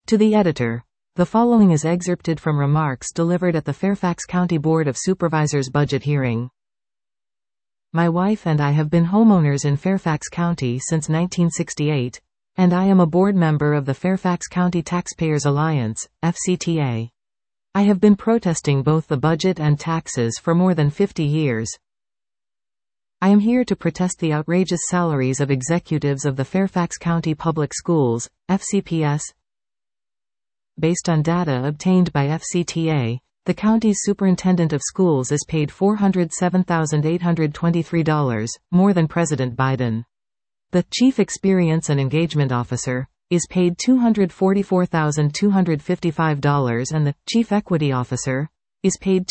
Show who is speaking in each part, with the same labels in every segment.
Speaker 1: To the editor. The following is excerpted from remarks delivered at the Fairfax County Board of Supervisors budget hearing. My wife and I have been homeowners in Fairfax County since 1968, and I am a board member of the Fairfax County Taxpayers Alliance, FCTA. I have been protesting both the budget and taxes for more than 50 years. I am here to protest the outrageous salaries of executives of the Fairfax County Public Schools, FCPS. Based on data obtained by FCTA, the county's superintendent of schools is paid $407,823, more than President Biden. The Chief Experience and Engagement Officer is paid $244,255 and the Chief Equity Officer is paid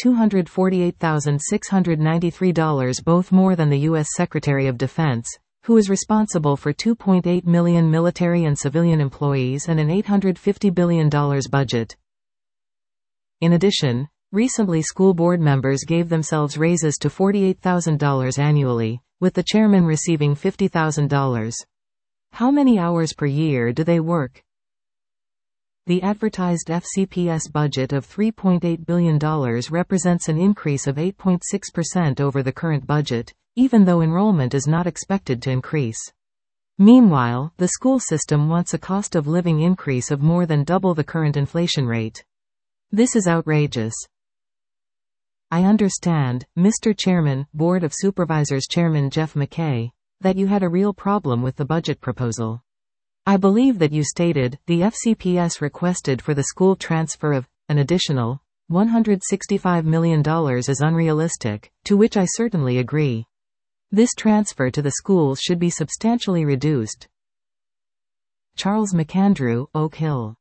Speaker 1: $248,693, both more than the U.S. Secretary of Defense, who is responsible for 2.8 million military and civilian employees and an $850 billion budget. In addition, recently school board members gave themselves raises to $48,000 annually, with the chairman receiving $50,000. How many hours per year do they work? The advertised FCPS budget of $3.8 billion represents an increase of 8.6% over the current budget, even though enrollment is not expected to increase. Meanwhile, the school system wants a cost of living increase of more than double the current inflation rate. This is outrageous. I understand, Mr. Chairman, Board of Supervisors Chairman Jeff McKay, that you had a real problem with the budget proposal. I believe that you stated, the FCPS requested for the school transfer of an additional $165 million is unrealistic, to which I certainly agree. This transfer to the schools should be substantially reduced. Charles McAndrew, Oak Hill.